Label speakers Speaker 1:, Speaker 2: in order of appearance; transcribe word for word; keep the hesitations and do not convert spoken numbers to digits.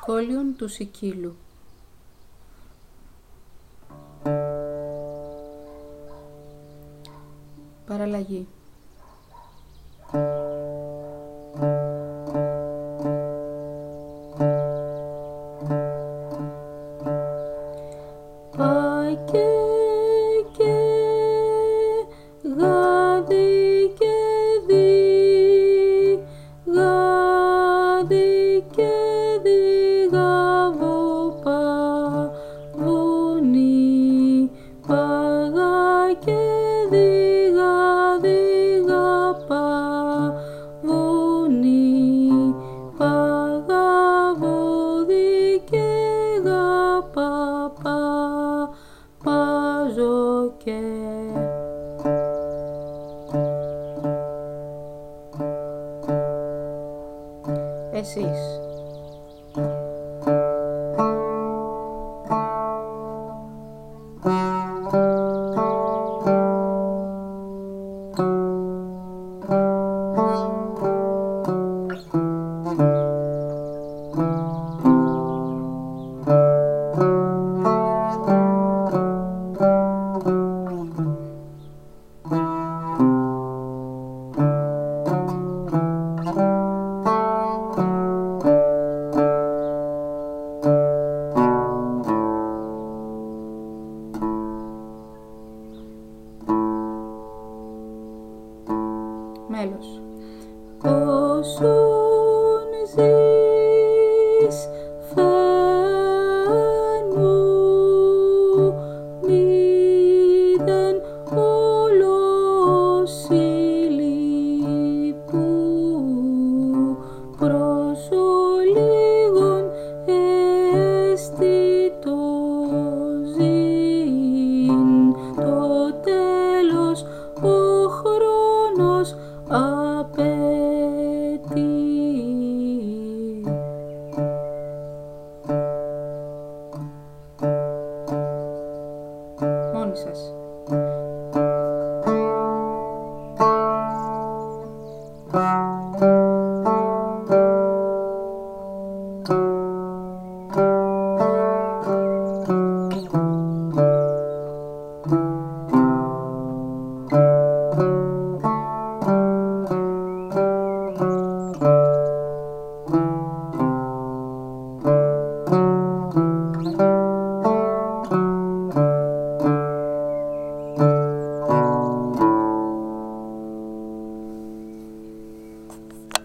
Speaker 1: Σχόλιον του Σικίλου. Παραλλαγή. Πακε και γάδι και δι, γάδι και δι γαβό παβουνι, παγά και δι γάδι γαπαβουνι, παγαβόδι και γαπαπα, παζω και. Εσείς. Μέλος. Όσον ζεις φεν μου, μηδέν όλος ηλίπου, προσολίγων αισθητό ζήν, το τέλος ο χρόνος απαιτεί. Μόνοι σας. Thank you.